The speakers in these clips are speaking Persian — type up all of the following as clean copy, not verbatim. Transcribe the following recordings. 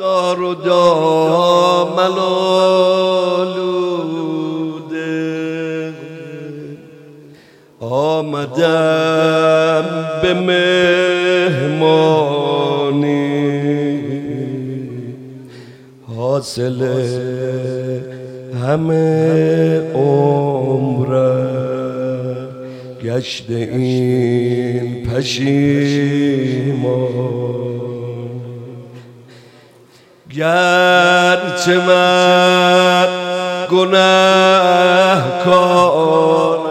زار و دامن آلوده آمدم به مهمانی حاصل همه عمرم گشته این پشیمان گرچه من گنهکارم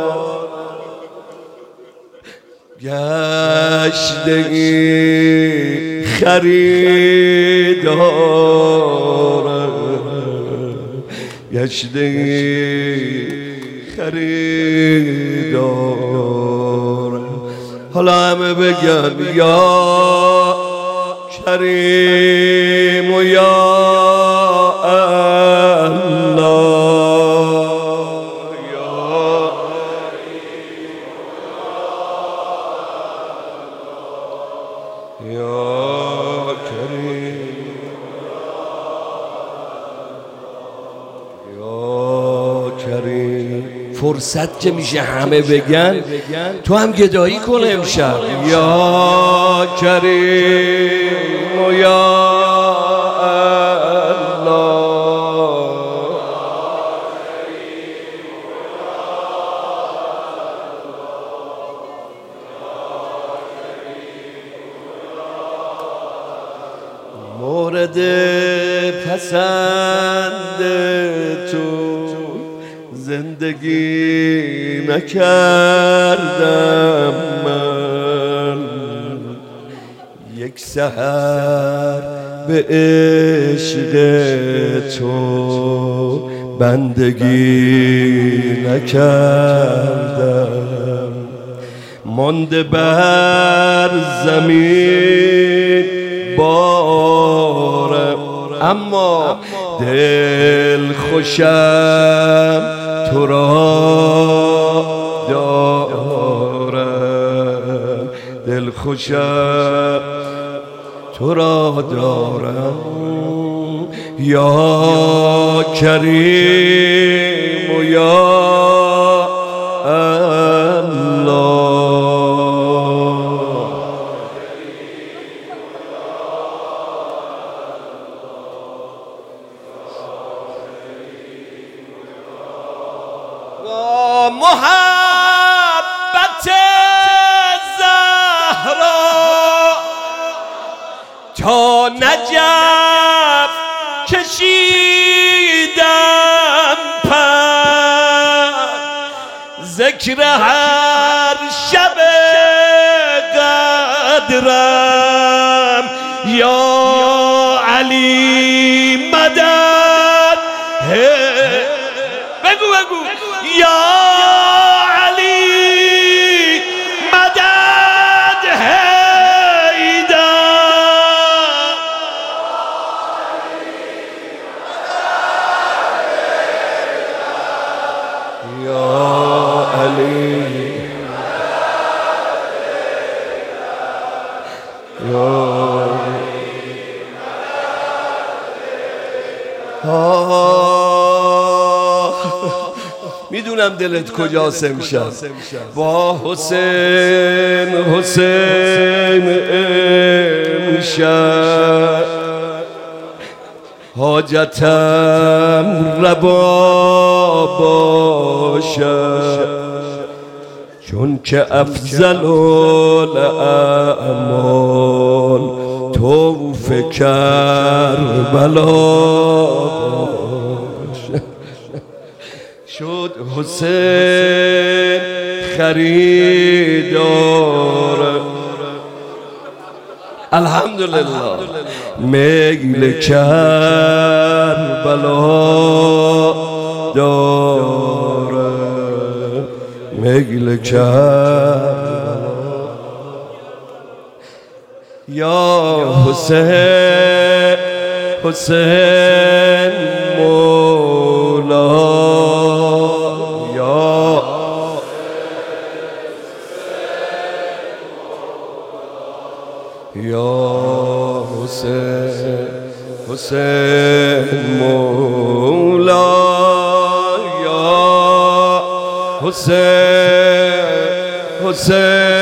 گشته این خریدارم گشته این خریدارم حالا همه بگن یا کریم و یا فرصت که میشه همه بگن تو هم گدایی کن امشب یا کریم و یا الله مورد پسند تو زندگی نکردم من یک سحر به عشق تو بندگی نکردم مانده بر زمین بارم اما دل خوشم تو را دارم دل خوشم تو را دارم یا کریم و یا الله محبت زهرا تا نجف کشیدم پر ذکر هر شب قدرم یا علی مدد بگو یا علی مدد حیدر یا علی میدونم دلت کجاست امشب با حسین امشب حاجتم روا باشد چون که افضل الاعمال طوف کربلا شد حسین خریدار الحمدلله میل کربلا داره میل کربلا یا حسین مولا یا حسین حسین مولا یا حسین حسین